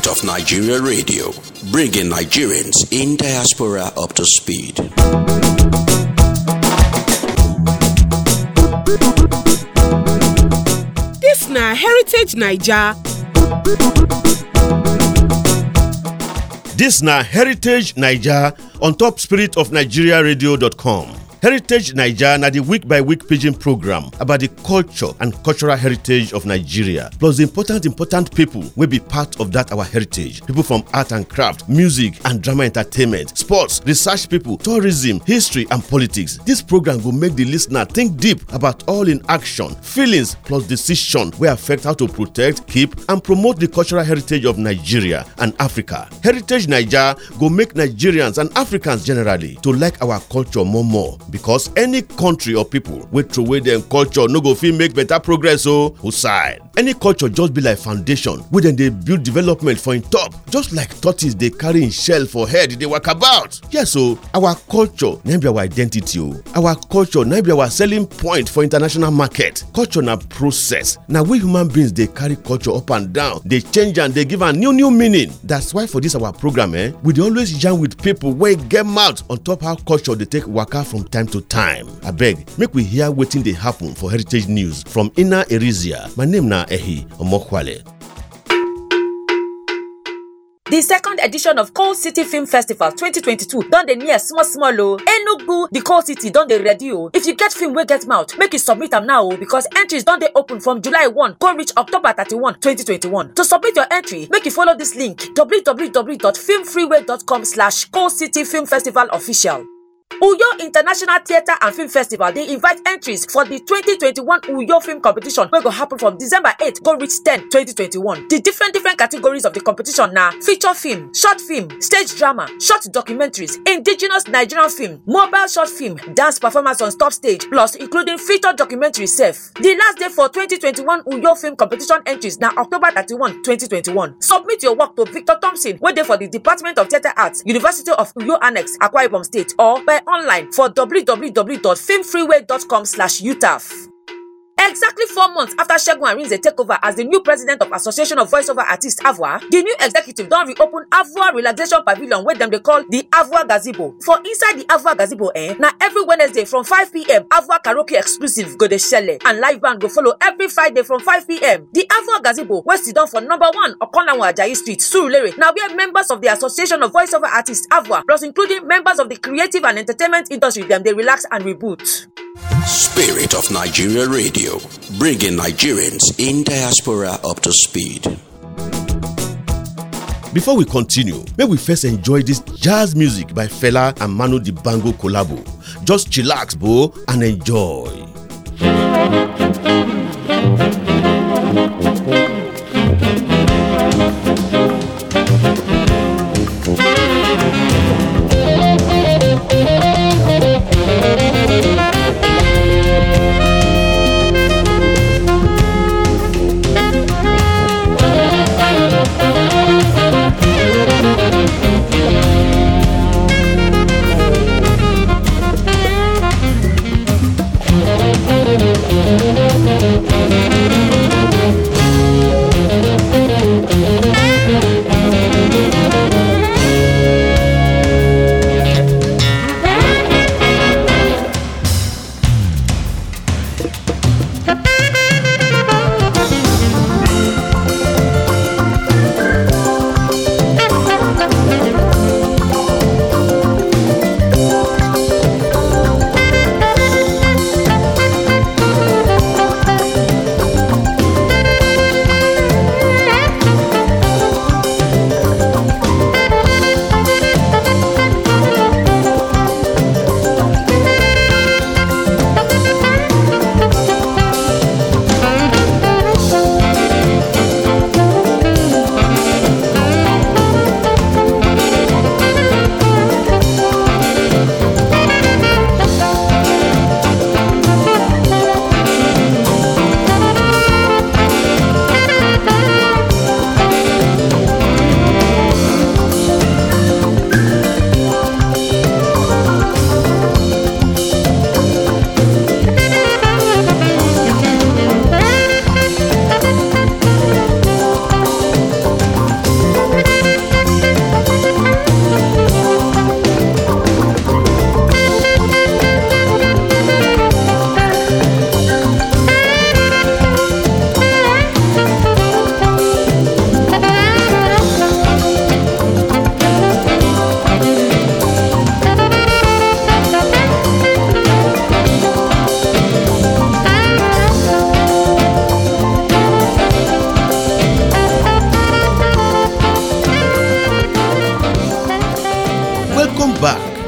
Spirit of Nigeria Radio, bringing Nigerians in diaspora up to speed. This na Heritage Naija. This na Heritage Naija on top spiritofnigeriaradio.com. Heritage Naija na the week-by-week pidgin program about the culture and cultural heritage of Nigeria, plus the important people wey be part of that our heritage. People from art and craft, music and drama entertainment, sports, research people, tourism, history and politics. This program go make the listener think deep about all in action, feelings plus decision wey affect how to protect, keep and promote the cultural heritage of Nigeria and Africa. Heritage Naija go make Nigerians and Africans generally to like our culture more. Because any country or people wey throw away dem culture no go fit make better progress whose side. Any culture just be like foundation wey dem dey build development for im top, just like tortoise dey carry im shell for head dey waka about. Yes our culture na be our identity Our culture na be our selling point for international market. Culture na process. Na we human beings dey carry culture up and down, dey change and dey give am new meaning. That's why for this our program we dey always jam with people wey get mouth on top how culture dey take waka from time to time. Abeg, make we hear wetin dey happen for Heritage News from Inner Erizia. My name na Ehi Omokwale. The second edition of Coal City Film Festival 2022 don dey near small Enugu, the Coal City don dey ready If you get film wey get mouth, make you submit am now because entries don dey open from July 1 go reach October 31, 2021. To submit your entry, make you follow this link www.filmfreeway.com/Coal City Film Festival official. Uyo International Theatre and Film Festival dey invite entries for the 2021 Uyo Film Competition wey go happen from December 8 go reach 10, 2021. The different categories of the competition na feature film, short film, stage drama, short documentaries, indigenous Nigerian film, mobile short film, dance performance on top stage, plus including feature documentary sef. The last day for 2021 Uyo Film Competition entries na October 31, 2021. Submit your work to Victor Thompson wey dey for the Department of Theatre Arts, University of Uyo Annex, Akwa Ibom State, or by online for www.filmfreeway.com/utaf. Exactly 4 months after Segun Arinze take over as the new president of Association of Voiceover Artists AVOA, the new executive don reopen AVOA Relaxation Pavilion wey dem dey call the AVOA Gazebo. For inside the AVOA Gazebo na every Wednesday from 5 p.m. AVOA Karaoke exclusive go dey shele and live band go follow every Friday from 5 p.m. The AVOA Gazebo wey sit down for number 1 Okonlawon Ajayi Street, Surulere, na where members of the Association of Voiceover Artists AVOA plus including members of the creative and entertainment industry dem dey relax and reboot. Spirit of Nigeria Radio, bringing Nigerians in diaspora up to speed. Before we continue, may we first enjoy this jazz music by Fela and Manu Dibango collabo. Just chillax, bro, and enjoy.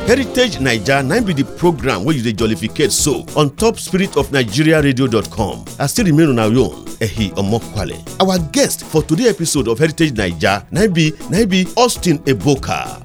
Heritage Naija na be the program wey you dey jollificate so on top spiritofnigeriaradio.com. I still remain on our own, Ehi Omokwale. Our guest for today's episode of Heritage Naija na be Austin Ebuka.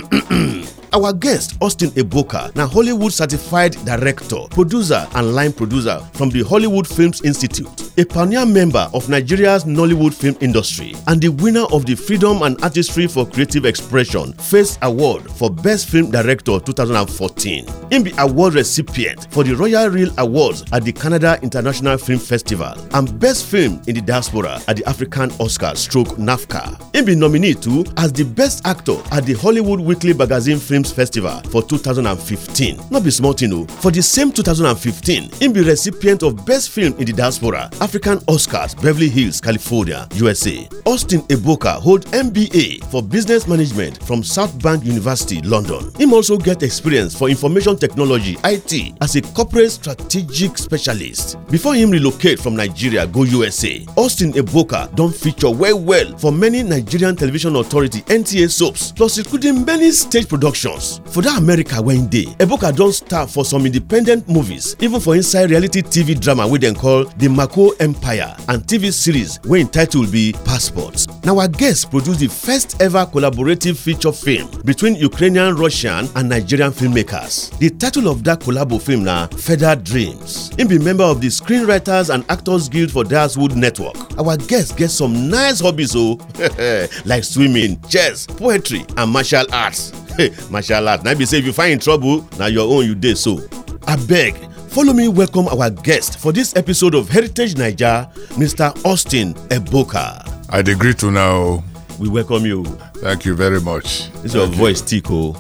Our guest, Austin Ebuka, na Hollywood certified director, producer, and line producer from the Hollywood Films Institute, a pioneer member of Nigeria's Nollywood film industry, and the winner of the Freedom and Artistry for Creative Expression FACE Award for Best Film Director 2014. He be award recipient for the Royal Reel Awards at the Canada International Film Festival and Best Film in the Diaspora at the African Oscar/NAFCA. He be nominated too as the Best Actor at the Hollywood Weekly Magazine Films Festival for 2015. Not be small thing o. For the same 2015, he be recipient of Best Film in the Diaspora, African Oscars, Beverly Hills, California, USA. Austin Ebuka hold MBA for Business Management from South Bank University, London. He also get experience for Information Technology (IT) as a corporate strategic specialist. Before him relocate from Nigeria go USA, Austin Ebuka don feature well for many Nigerian Television Authority (NTA) soaps, plus including many stage productions. For that America wey him dey, Ebuka don star for some independent movies, even for inside reality TV drama wey dem call The Mako Empire and TV series wey im title be Passports. Now our guest produce the first ever collaborative feature film between Ukrainian, Russian and Nigerian filmmakers. The title of that collabo film na Feather Dreams. He be member of the Screenwriters and Actors Guild for Diaswood Network. Our guest get some nice hobbies like swimming, chess, poetry and martial arts. Martial arts. Now be say if you find in trouble, na your own you dey so. Abeg, follow me welcome our guest for this episode of Heritage Naija, Mr. Austin Ebuka. I agree to now. We welcome you. Thank you very much. This is your voice thick o.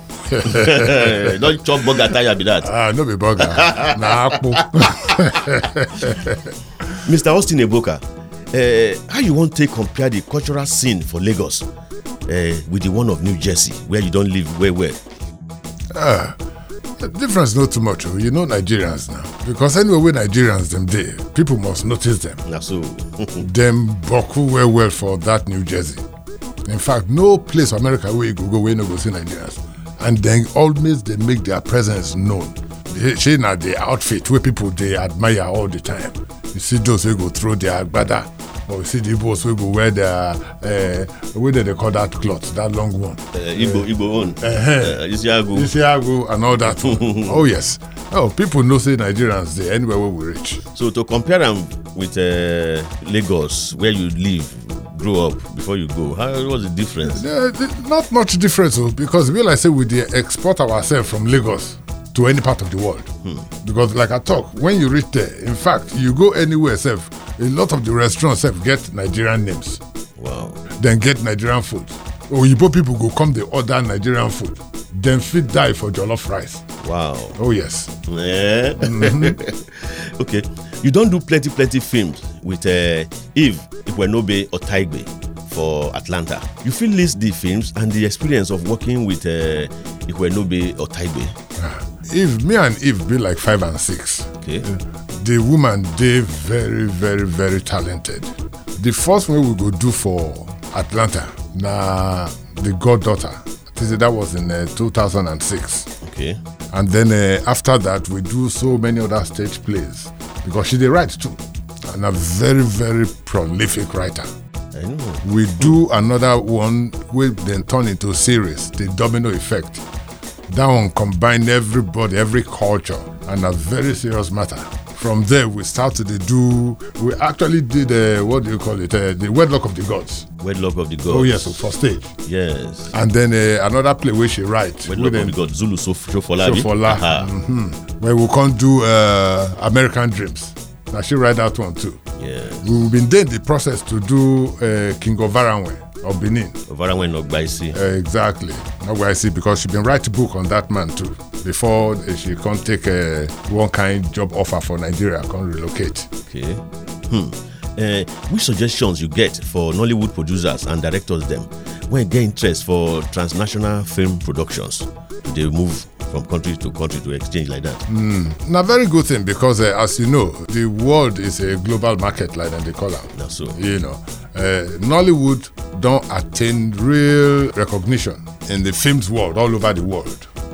Don't chop burger tire be that. No be burger. Na akpu. Mr. Austin Ebuka, how you want to compare the cultural scene for Lagos with the one of New Jersey, where you don't live well? The difference not too much. You know Nigerians now. Because anyway where Nigerians them there, people must notice them. Na so. Them boku well for that New Jersey. In fact, no place in America where you go where no go see Nigerians. And then always they make their presence known. They na the outfit where people they admire all the time. You see those who go through their agbada, or you see the boys who go wear their where they call that cloth, that long one. Igbo own. Isiagu and all that. Oh yes. Oh, people know say Nigerians there anywhere where we reach. So to compare them with Lagos, where you live, grow up before you go, how was the difference? Not much difference, because we like say we export ourselves from Lagos to any part of the world. Because like I talk, when you reach there, in fact, you go anywhere, a lot of the restaurants get Nigerian names. Wow. Then get Nigerian food. Oyibo people go come, they order Nigerian food. Then fit die for jollof rice. Wow. Oh yes. Yeah. Okay. You don't do plenty films with Eve Ikwenobe Otaigbe for Atlanta. You feel list the films and the experience of working with Ikwenobe Otaigbe? Eve, me and Eve be like 5 and 6. Okay. The woman, they very talented. The first one we go do for Atlanta, na the goddaughter. That was in 2006. Okay. And then after that, we do so many other stage plays because she did write too, and a very prolific writer. I know. We do another one, we then turn into a series, The Domino Effect. That one combined everybody, every culture, and a very serious matter. From there, we started to do. We actually did the Wedlock of the Gods. Wedlock of the Gods. Oh yes, for stage. Yes. And then another play where she write. Wedlock of the Gods. Zulu Shofola. Where we can't do American Dreams. Now she write that one too. Yes. We've been doing the process to do King of Varanwe of Benin. Varanwe Nogbaisi. Exactly. Nogbaisi, because she been write a book on that man too. Before she can take one kind job offer for Nigeria, can relocate. Okay. Which suggestions you get for Nollywood producers and directors them when get interest for transnational film productions? They move from country to exchange like that? Now, very good thing, because as you know, the world is a global market, like they call it. That's so. You know, Nollywood don't attain real recognition in the films world all over the world.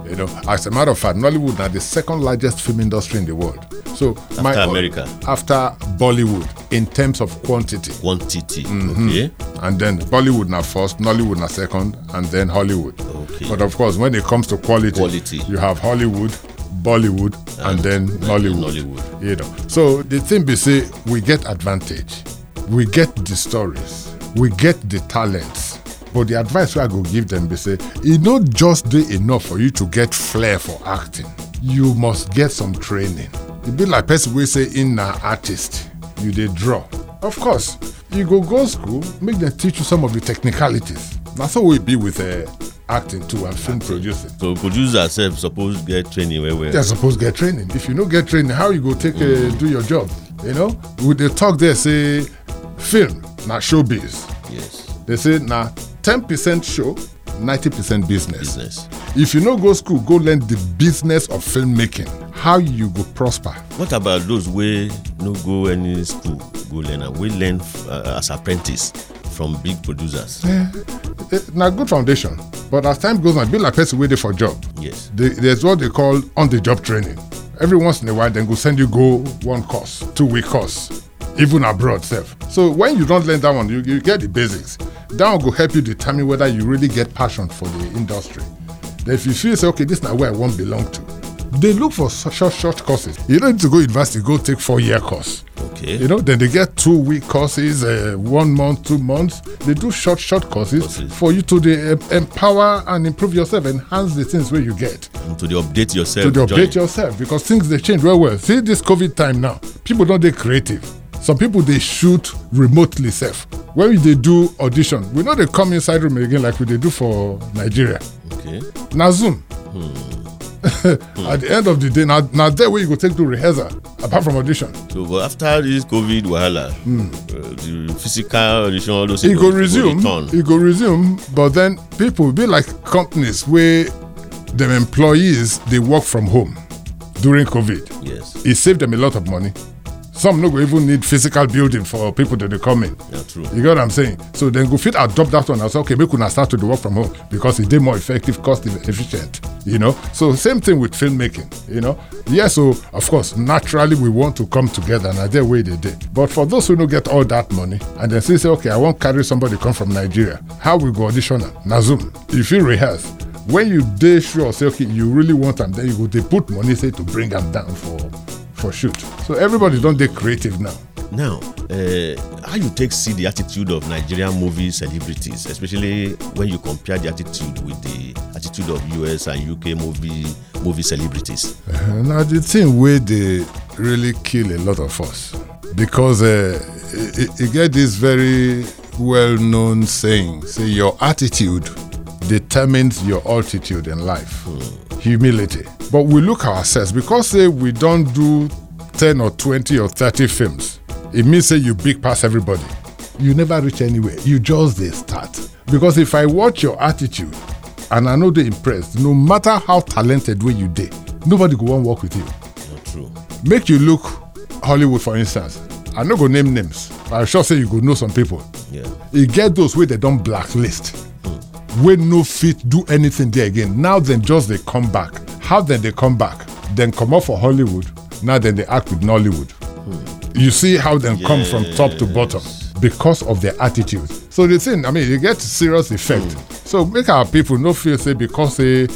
You know, as a matter of fact, Nollywood is the second largest film industry in the world. So after America, after Bollywood, in terms of quantity. Okay. And then Bollywood now first, Nollywood now second, and then Hollywood. Okay. But of course, when it comes to quality, you have Hollywood, Bollywood, and then Nollywood. You know. So the thing be say, we get advantage, we get the stories, we get the talents. But the advice I go give them, they say, it not just do enough for you to get flair for acting. You must get some training. It be like person will say, in an artist, you they draw. Of course, you go school, make them teach you some of the technicalities. That's how we be with acting too and film producing. So producers themselves supposed to get training where? They're supposed to get training. If you don't get training, how you go take do your job? You know, with the talk there say, film, not showbiz. Yes. They say, now 10% show, 90% business. If you no go school, go learn the business of filmmaking. How you go prosper. What about those way no go any school, go learn and we learn as apprentice from big producers? Now good foundation. But as time goes on, be like person waiting for job. Yes. There's what they call on-the-job training. Every once in a while, then go send you go 1 course, 2-week course. Even abroad self. So when you don't learn that one, you get the basics. That one will help you determine whether you really get passion for the industry. Then if you feel say, okay, this is not where I want to belong to, they look for short courses. You don't need to go university, go take 4-year course. Okay. You know, then they get 2-week courses, 1 month, 2 months. They do short courses for you to empower and improve yourself, enhance the things where you get. And to update yourself. Update yourself, because things they change well. See this COVID time now, people don't get creative. Some people they shoot remotely self. When they do audition, we know they come inside room again like we they do for Nigeria. Okay. Now Zoom. At the end of the day, now there where you go take to rehearsal apart from audition. So but after this COVID wahala, the physical audition, all those things go resume, but then people will be like companies where them employees they work from home during COVID. Yes. It saved them a lot of money. Some no go even need physical building for people that they come in. Yeah, true. You get what I'm saying? So then go fit adopt that one and say, okay, we could start to do work from home because it's more effective, cost efficient. You know? So same thing with filmmaking, you know? Yeah, so of course, naturally we want to come together and that's the way they did. But for those who don't get all that money and then say, okay, I won't carry somebody come from Nigeria. How we go audition them? Now Zoom. If you rehearse, when you day sure say, okay, you really want them, then you go they put money say to bring them down for shoot. So everybody don't get creative now. Now, how you see the attitude of Nigerian movie celebrities, especially when you compare the attitude with the attitude of US and UK movie celebrities? Now the thing where they really kill a lot of us because you get this very well-known saying, say your attitude determines your altitude in life. Humility. But we look at ourselves because say we don't do 10 or 20 or 30 films. It means say you big pass everybody. You never reach anywhere. You just they start. Because if I watch your attitude and I know they impressed, no matter how talented way you did, nobody go want work with you. Not true. Make you look Hollywood, for instance. I'm not gonna name names, but I'm sure say you go know some people. Yeah. You get those where they don't blacklist. When no fit do anything there again. Now then just they come back. How then they come back? Then come up for Hollywood. Now then they act with Nollywood. You see how they come from top to bottom because of their attitude. So the thing, I mean, you get serious effect. So make our people no feel say because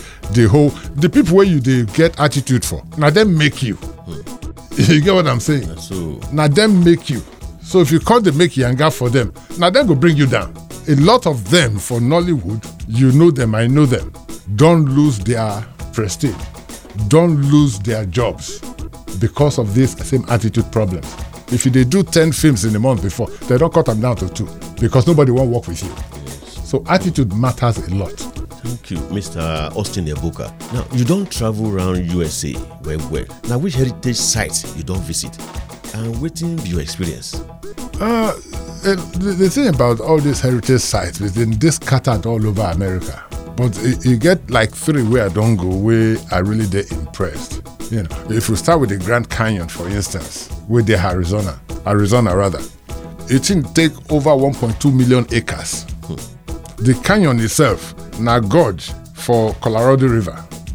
the people where you they get attitude for. Now them make you. You get what I'm saying? So now them make you. So if you can't make younger for them, now them go bring you down. A lot of them for Nollywood, you know them, I know them, don't lose their prestige, don't lose their jobs because of this same attitude problems. If they do 10 films in a month before, they don't cut them down to 2 because nobody won't work with you. Yes. So attitude matters a lot. Thank you, Mr. Austin Ebuka. Now, you don't travel around USA well. Now, which heritage sites you don't visit? And what be your experience? The thing about all these heritage sites is they're scattered all over America. But you get like 3 where I don't go, where I really get impressed. You know, if we start with the Grand Canyon, for instance, with the Arizona, it can take over 1.2 million acres. The canyon itself, now gorge for Colorado River.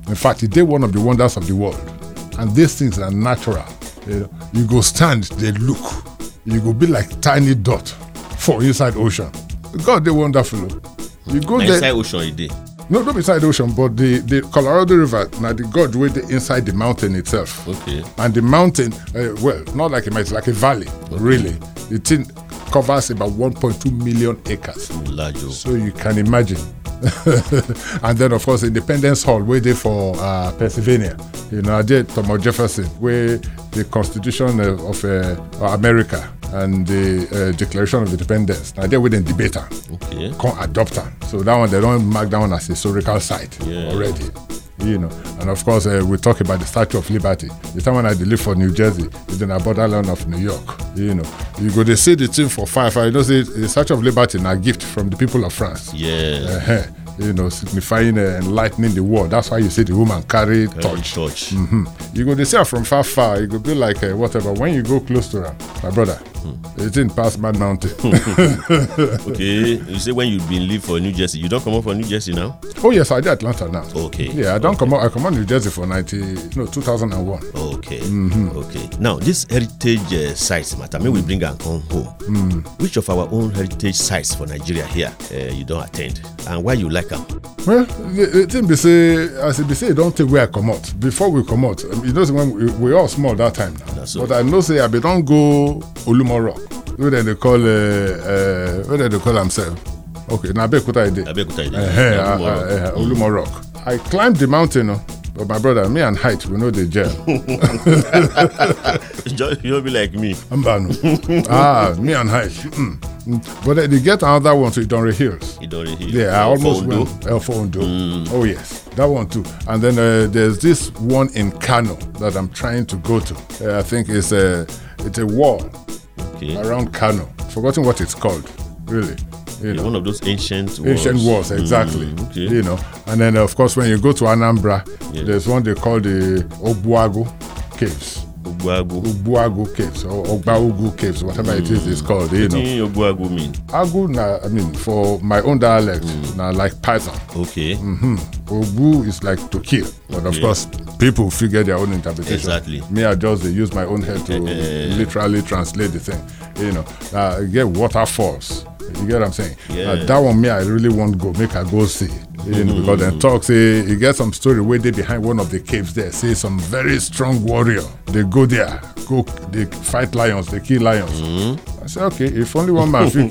In fact, it is one of the wonders of the world. And these things are natural. You go stand, they look. You go be like tiny dot for inside ocean. God, they wonderful. You go there. Inside ocean, it is. No, not beside the ocean, but the Colorado River, now the gorge way inside the mountain itself. Okay. And the mountain, not like a mountain, it's like a valley, really. The thing covers about 1.2 million acres. Large. So you can imagine. And then, of course, Independence Hall, way there for Pennsylvania. I did Thomas Jefferson, where the Constitution of America and the Declaration of Independence. Now, they're within debate. Okay. Can't adopt them. So that one, they don't mark that one as a historical site already. And of course, we talk about the Statue of Liberty. The time when I live for New Jersey, it's in the borderland of New York. You go to see the thing for fire. Say the Statue of Liberty is a gift from the people of France. Yeah. Signifying enlightening the world. That's why you see the woman carry torch. Mm-hmm. You go to see her from far. You go be like whatever. When you go close to her, my brother, it's in past Man Mountain. Okay. You say when you been live for New Jersey, you don't come out for New Jersey now? Oh yes, I did Atlanta now. Okay. Yeah, I don't come out. I come out New Jersey for 2001. Okay. Mm-hmm. Okay. Now this heritage sites matter. May we bring and come home. Which of our own heritage sites for Nigeria here you don't attend, and why you like them? Well, the thing be say, don't take where I come out. Before we come out, when we all small that time now. So. But I know say I be don't go Olumo Rock. Where they call themselves? Okay, now Abeokuta I did. Olumo Rock. I climbed the mountain, but my brother, me and height, we know the jail. You'll be like me. Me and height. But they get another one to Idonre Hills. Yeah, I almost went Elfo Ondo. Oh yes, that one too. And then there's this one in Kano that I'm trying to go to. I think it's a wall around Kano. Forgotten what it's called, really. One of those ancient walls, exactly. And then of course when you go to Anambra, there's one they call the Ogbuagu Caves. Ogbuagu Caves or Ogbaugu Caves, whatever it is it's called. What does Ogbuagu mean? Agu, for my own dialect, like Python. Okay. Ogbu is like to kill, but of course people figure their own interpretation. Exactly. Me, I just use my own head to literally translate the thing. You get waterfalls. You get what I'm saying? Yeah. That one, me, I really want to go, make I go see. Because then talk, say, you get some story where they behind one of the caves there, say some very strong warrior. They go there, they fight lions, they kill lions. I say, okay, if only one man feel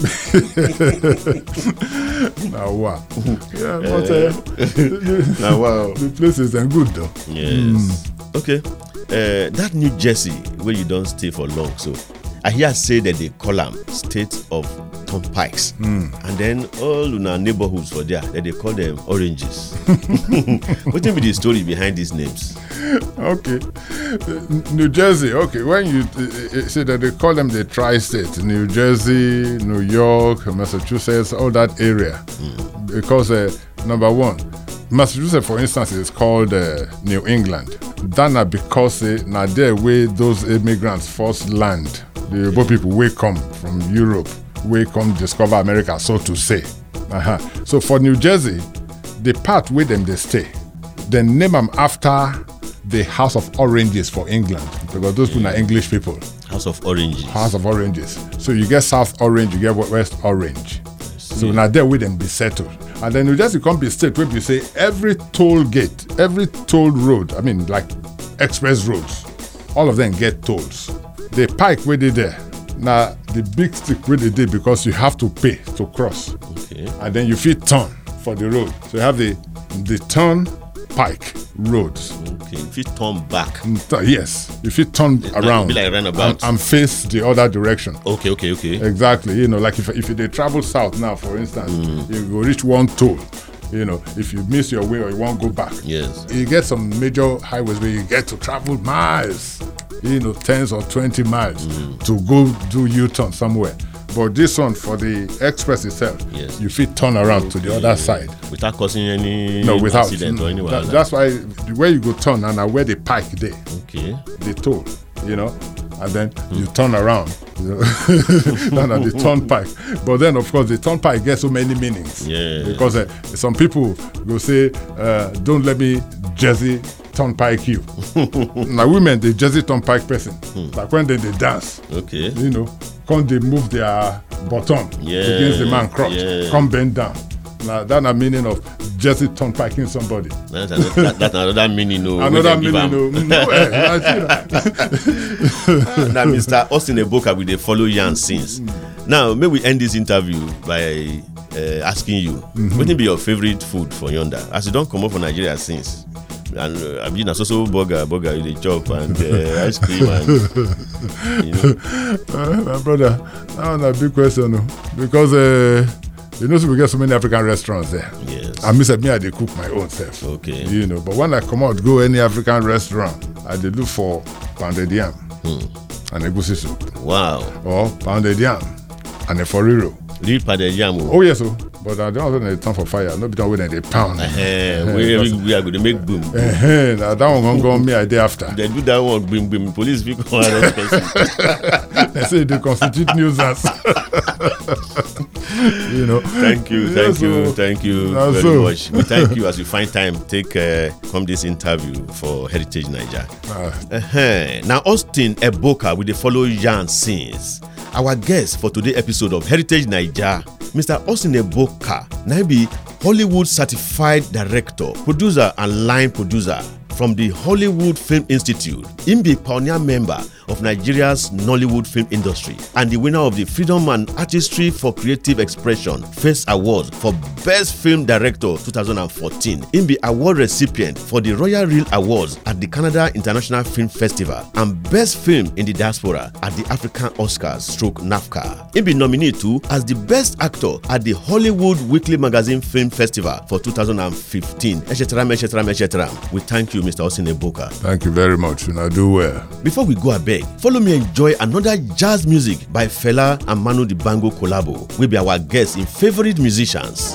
now wow. Yeah, but now wow. The place is good though. Yes. Okay. That New Jersey where you don't stay for long, so I hear say that they call them state of turnpikes, and then all in our neighborhoods for there that they call them oranges. What be the story behind these names? Okay, New Jersey. Okay, when you say that they call them the tri-state, New Jersey, New York, Massachusetts, all that area, because number one, Massachusetts, for instance, is called New England. That's because now there where those immigrants first land. The Igbo people will come from Europe, will come discover America, so to say. So for New Jersey, the part where them they stay, they name them after the House of Oranges for England, because those people are English people. House of Oranges. House of Oranges. So you get South Orange, you get West Orange. So now there will them be settled. And then New Jersey come be state where you say every toll gate, every toll road, like express roads, all of them get tolls. The pike where they there, now the big stick where they did because you have to pay to cross. Okay. And then you fit turn for the road. So you have the turn pike roads. Okay, you fit turn back. Yes, you fit turn around. Be like roundabout. And face the other direction. Okay. Exactly. Like if they travel south now, for instance, you go reach one toll. If you miss your way or you won't go back. Yes. You get some major highways where you get to travel miles, 10s or 20 miles to go do U-turn somewhere. But this one, for the express itself, you fit turn around to the other side. Without causing any accident or anything. That's why the way you go turn and where the pike there. Okay. The toll, and then you turn around, down at the turnpike. But then, of course, the turnpike gets so many meanings. Yeah. Because some people will say, don't let me Jersey turnpike you. Now, women, the Jersey turnpike person, like when they dance, Okay. come they move their bottom against the man crotch, come bend down. Now, that's the meaning of Jersey turnpiking somebody. That's another meaning. Another meaning. Now, Mr. Austin Eboka, we dey follow Yan since. Now, may we end this interview by asking you, what be your favorite food for yonder? As you don't come up from Nigeria since. And I've been a so burger you dey chop and ice cream and my brother, that's a big question, because we get so many African restaurants there. Yes. I dey cook my own self. Okay. But when I come out, go any African restaurant, I dey look for pounded yam and egusi soup. Wow. Or pounded yam and a foriro. Real pounded yam. Oh yes, but I don't know the time for fire. No be done when they pound. We are going to make boom. Now that one gonna me a day after. They do that one, boom. Police people come arrest person. They say they constitute nuisance. Thank you very much. We thank you as you find time take come this interview for Heritage Naija. Now Austin Eboka with the follow Yan since. Our guest for today's episode of Heritage Naija, Mr. Austin Eboka, now be Hollywood certified director, producer and line producer from the Hollywood Film Institute. He be pioneer member of Nigeria's Nollywood film industry and the winner of the Freedom and Artistry for Creative Expression First Award for Best Film Director 2014. He be award recipient for the Royal Reel Awards at the Canada International Film Festival and Best Film in the Diaspora at the African Oscars /NAFCA. He be nominated too as the Best Actor at the Hollywood Weekly Magazine Film Festival for 2015. Etc. We thank you, Mr. Austin Eboka. Thank you very much. And I do well. Before we go abeg, follow me enjoy another jazz music by Fela and Manu Dibango collabo. Will be our guests in favorite musicians.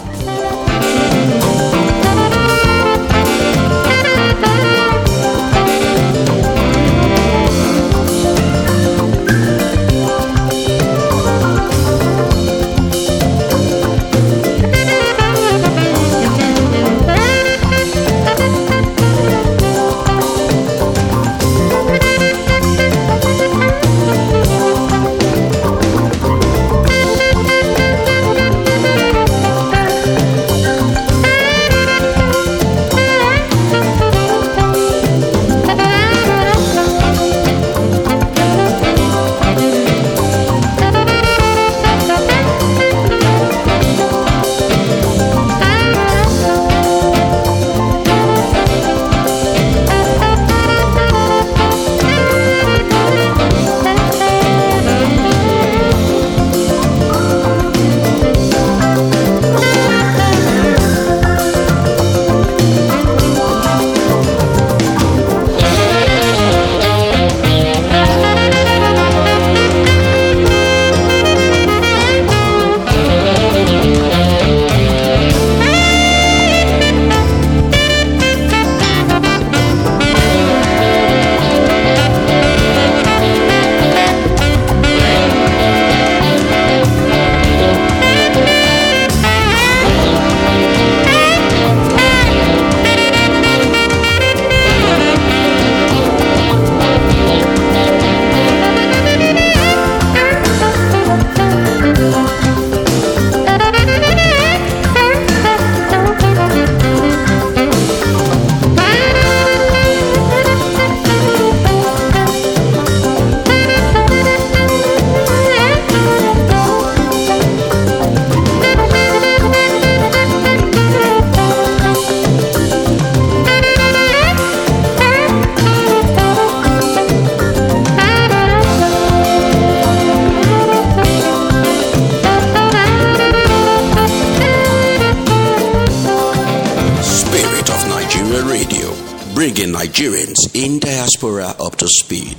Bringing Nigerians in diaspora up to speed.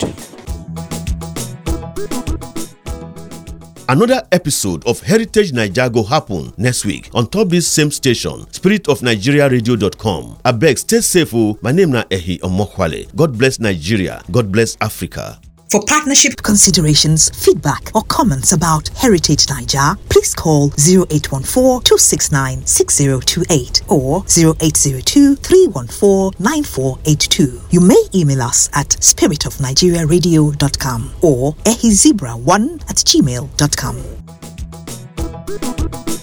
Another episode of Heritage Naija go happen next week on top this same station, spiritofnigeriaradio.com. Abeg, stay safe. My name na Ehi Omokwale. God bless Nigeria. God bless Africa. For partnership considerations, feedback, or comments about Heritage Niger, please call 0814-269-6028 or 0802-314-9482. You may email us at spiritofnigeriaradio.com or ehizebra1@gmail.com.